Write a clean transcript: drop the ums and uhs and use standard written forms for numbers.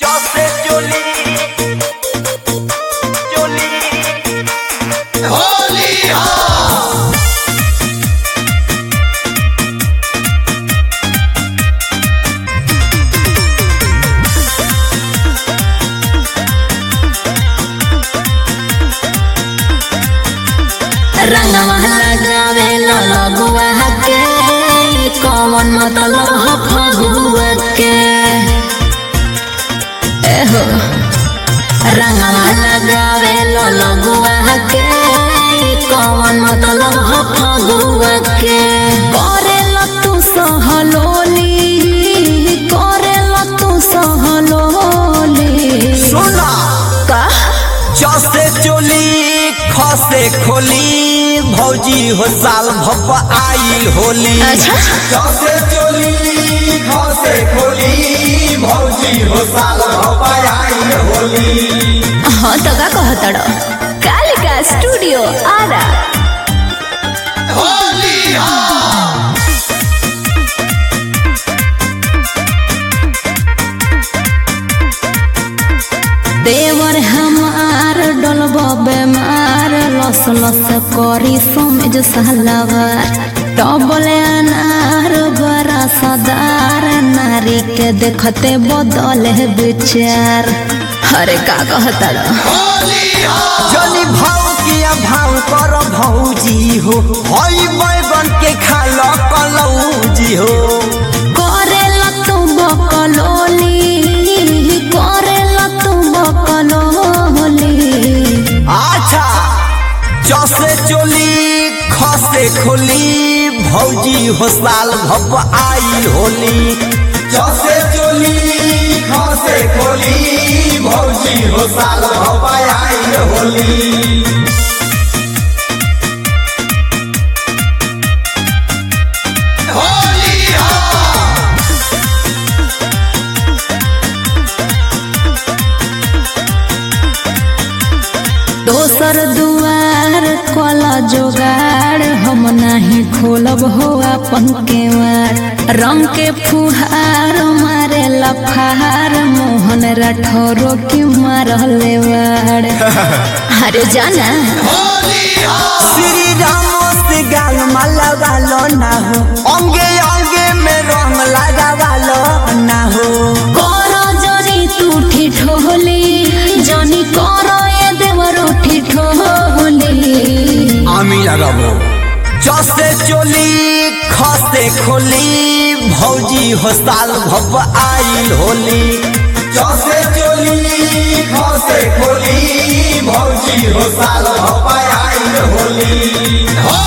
चौसे चोली चोली होली रंगवा लगावे लगुआ के कौन मतलब हो फगुआ के एहो रंगवा लगावे लगुआ के कौन मतलब हो फगुआ के करेला तू सहलोली करेला तू सहलोली सुना का चौसे चोली खसे खोली भौजी हो साल भप आइल होली। अच्छा चौसे चोली खसे खोली भौजी हो साल भप आइल होली। हाँ तो का कहतड़ कालिका स्टूडियो आरा होली देवर हमार डोलब बेमार लस लस करी समझ सहलवार डबल अनार बड़ा सदार नारी के देखते बदल है विचार। अरे का कहतड़ जनी भाव किया भाव कर भौजी हो हई बैगन के खाल कलौजी हो। करेला तू बकलोली करेला तू बकलोली। अच्छा चौसे चोली खसे खोली भौजी हो साल भप आइल होली। चौसे चोली खसे खोली भौजी हो साल भप आइल होली। दोसर दुआर कला जोगाड़ हम नहीं खोलब हो अपन केवाड़ रंग के फुहार मारे लफार मोहन राठौरो की मारले वाड़। अरे जाना श्री राम से गाल माला वालो ना हो अंगे अंगे में रंग लगा वालो ना हो। करो जनी तू ठिठोली जनी करो ये देवर ठिठोली। आमी लगाबो चौसे चोली खसे खोली भौजी हो साल भप आइल होली। चौसे चोली खसे खोली भौजी हो साल भप आइल होली।